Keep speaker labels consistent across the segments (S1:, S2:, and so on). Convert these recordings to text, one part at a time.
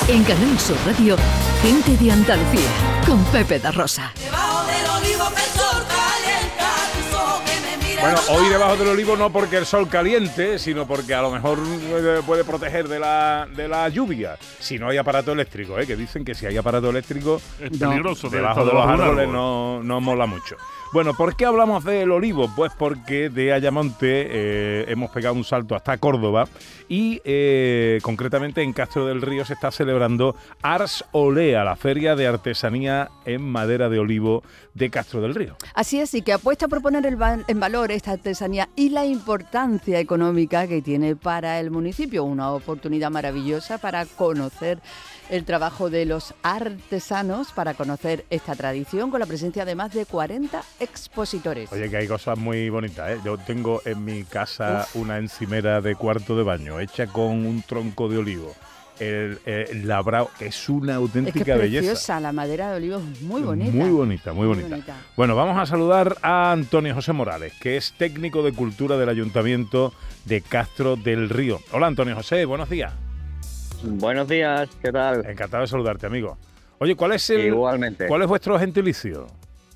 S1: En Canal Sur Radio, Gente de Andalucía, con Pepe da Rosa.
S2: Bueno, hoy debajo del olivo no porque el sol caliente, sino porque a lo mejor puede proteger de la lluvia. Si no hay aparato eléctrico, que dicen que si hay aparato eléctrico
S3: es peligroso.
S2: debajo de los árboles no mola mucho. Bueno, ¿por qué hablamos del olivo? Pues porque de Ayamonte hemos pegado un salto hasta Córdoba y concretamente en Castro del Río se está celebrando Ars Olea, la feria de artesanía en madera de olivo de Castro del Río.
S4: Así es, y que apuesta por poner en valor esta artesanía y la importancia económica que tiene para el municipio. Una oportunidad maravillosa para conocer el trabajo de los artesanos, para conocer esta tradición, con la presencia de más de 40 expositores.
S2: Oye, que hay cosas muy bonitas, ¿eh? Yo tengo en mi casa una encimera de cuarto de baño hecha con un tronco de olivo. El labrado, que es una auténtica belleza. Es
S4: preciosa, la madera de olivo es muy bonita.
S2: Muy bonita, muy bonita. Bueno, vamos a saludar a Antonio José Morales, que es técnico de cultura del Ayuntamiento de Castro del Río. Hola, Antonio José, buenos días.
S5: Buenos días, ¿qué tal?
S2: Encantado de saludarte, amigo. Oye,
S5: Igualmente.
S2: ¿Cuál es vuestro gentilicio?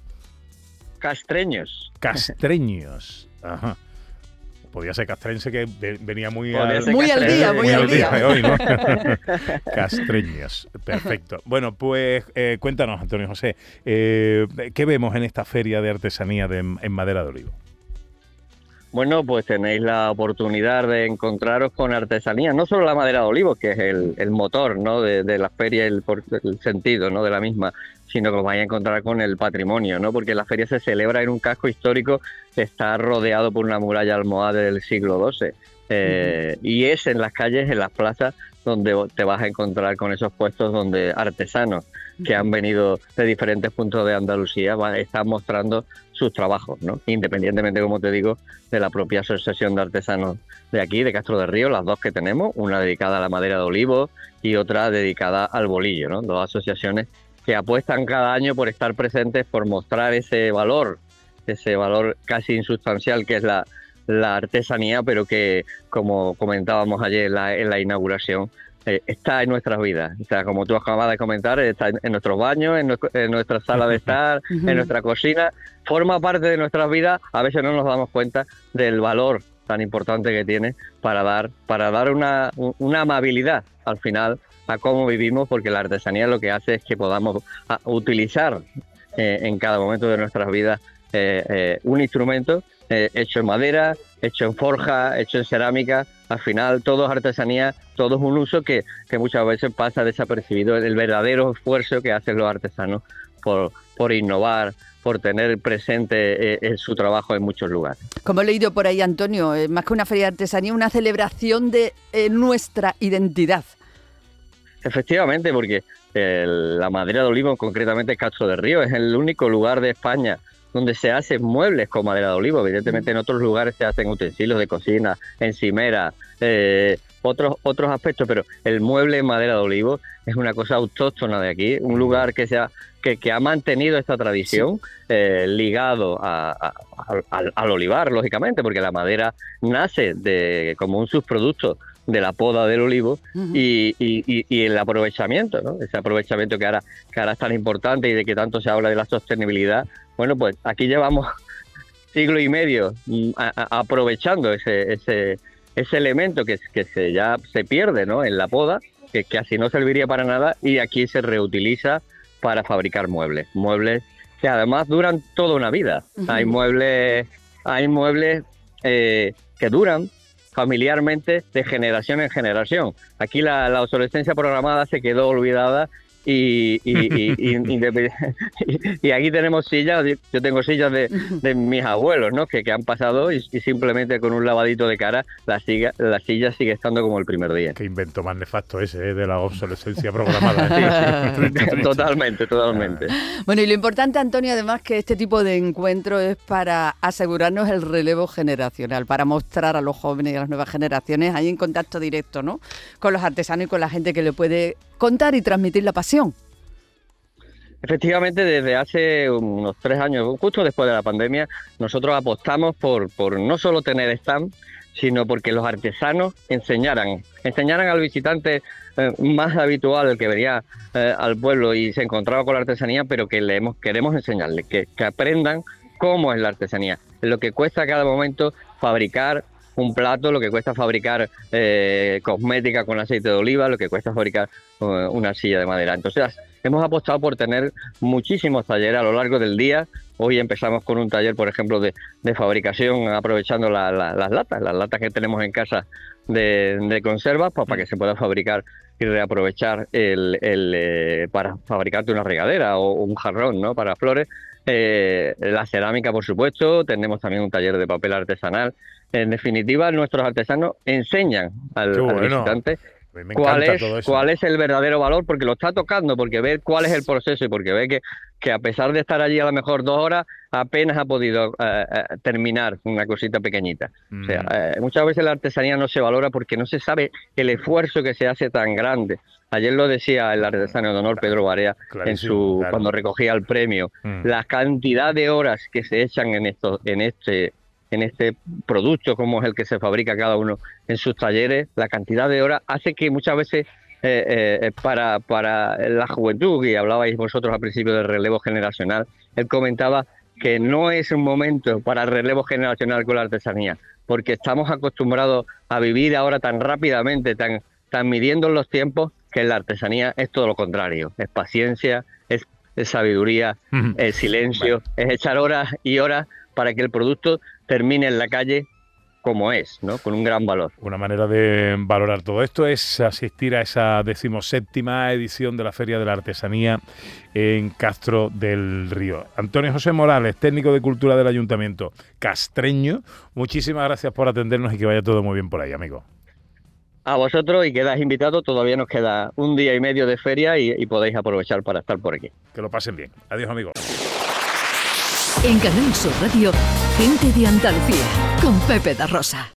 S5: Castreños.
S2: Castreños, ajá. Podía ser castrense, que venía muy al día hoy, ¿no? Castreños, perfecto. Bueno, pues cuéntanos, Antonio José, ¿qué vemos en esta feria de artesanía en madera de olivo?
S5: Bueno, pues tenéis la oportunidad de encontraros con artesanía, no solo la madera de olivo, que es el motor, ¿no?, de la feria, el sentido, ¿no?, de la misma, sino que os vais a encontrar con el patrimonio, ¿no?, porque la feria se celebra en un casco histórico que está rodeado por una muralla almohade del siglo XII. Y es en las calles, en las plazas, donde te vas a encontrar con esos puestos donde artesanos que han venido de diferentes puntos de Andalucía están mostrando sus trabajos, ¿no? Independientemente, como te digo, de la propia Asociación de Artesanos de aquí, de Castro del Río, las dos que tenemos, una dedicada a la madera de olivo y otra dedicada al bolillo, ¿no? Dos asociaciones que apuestan cada año por estar presentes, por mostrar ese valor casi insustancial que es la artesanía, pero que, como comentábamos ayer en la inauguración, está en nuestras vidas. O sea, como tú acabas de comentar, está en nuestros baños, en nuestra sala de estar, en nuestra cocina, forma parte de nuestras vidas. A veces no nos damos cuenta del valor tan importante que tiene para dar una amabilidad al final a cómo vivimos, porque la artesanía lo que hace es que podamos utilizar en cada momento de nuestras vidas un instrumento hecho en madera, hecho en forja, hecho en cerámica. Al final todo es artesanía, todo es un uso que muchas veces pasa desapercibido, el verdadero esfuerzo que hacen los artesanos por innovar, por tener presente su trabajo en muchos lugares.
S4: Como he leído por ahí, Antonio, más que una feria de artesanía, una celebración de nuestra identidad.
S5: Efectivamente, porque la madera de olivo, concretamente Castro del Río, es el único lugar de España donde se hacen muebles con madera de olivo. Evidentemente en otros lugares se hacen utensilios de cocina, encimera, otros aspectos, pero el mueble en madera de olivo es una cosa autóctona de aquí, un lugar que ha mantenido esta tradición, ligado al olivar, lógicamente, porque la madera nace como un subproducto de la poda del olivo y el aprovechamiento, ¿no? Ese aprovechamiento que ahora es tan importante y de que tanto se habla de la sostenibilidad. Bueno, pues aquí llevamos siglo y medio aprovechando ese elemento que ya se pierde, ¿no?, en la poda, que así no serviría para nada, y aquí se reutiliza para fabricar muebles que además duran toda una vida. Hay muebles que duran familiarmente de generación en generación. Aquí la obsolescencia programada se quedó olvidada y aquí tenemos sillas. Yo tengo sillas de mis abuelos, ¿no?, que han pasado y simplemente con un lavadito de cara la silla sigue estando como el primer día.
S2: Qué invento más nefasto ese, de la obsolescencia programada.
S5: Totalmente.
S4: Bueno, y lo importante, Antonio, además, que este tipo de encuentro es para asegurarnos el relevo generacional, para mostrar a los jóvenes y a las nuevas generaciones ahí en contacto directo, ¿no?, con los artesanos y con la gente que le puede contar y transmitir la pasión.
S5: Efectivamente, desde hace unos 3 años, justo después de la pandemia, nosotros apostamos por no solo tener stand, sino porque los artesanos enseñaran al visitante más habitual, el que venía al pueblo y se encontraba con la artesanía, pero que queremos enseñarles, que aprendan cómo es la artesanía, lo que cuesta a cada momento fabricar un plato, lo que cuesta fabricar cosmética con aceite de oliva, lo que cuesta fabricar una silla de madera. Entonces hemos apostado por tener muchísimos talleres a lo largo del día. Hoy empezamos con un taller, por ejemplo, de fabricación, aprovechando las latas que tenemos en casa de conservas, para que se pueda fabricar y reaprovechar para fabricarte una regadera o un jarrón, ¿no?, para flores. La cerámica, por supuesto. Tenemos también un taller de papel artesanal. En definitiva, nuestros artesanos enseñan al visitante cuál es el verdadero valor, porque lo está tocando, porque ve cuál es el proceso y porque ve que a pesar de estar allí a lo mejor 2 horas, apenas ha podido terminar una cosita pequeñita. O sea, muchas veces la artesanía no se valora porque no se sabe el esfuerzo que se hace tan grande. Ayer lo decía el artesano de honor Pedro Barea cuando recogía el premio, la cantidad de horas que se echan en este producto, como es el que se fabrica cada uno en sus talleres. La cantidad de horas hace que muchas veces para la juventud, y hablabais vosotros al principio del relevo generacional, él comentaba que no es un momento para el relevo generacional con la artesanía, porque estamos acostumbrados a vivir ahora tan rápidamente, tan midiendo los tiempos, que la artesanía es todo lo contrario, es paciencia, es sabiduría, es silencio, es echar horas y horas para que el producto termine en la calle como es, ¿no?, con un gran valor.
S2: Una manera de valorar todo esto es asistir a esa 17ª edición de la Feria de la Artesanía en Castro del Río. Antonio José Morales, técnico de Cultura del Ayuntamiento castreño, muchísimas gracias por atendernos y que vaya todo muy bien por ahí, amigo.
S5: A vosotros, y quedáis invitados, todavía nos queda 1 día y medio de feria y podéis aprovechar para estar por aquí.
S2: Que lo pasen bien. Adiós, amigos.
S1: En Canal Sur Radio, Gente de Andalucía, con Pepe da Rosa.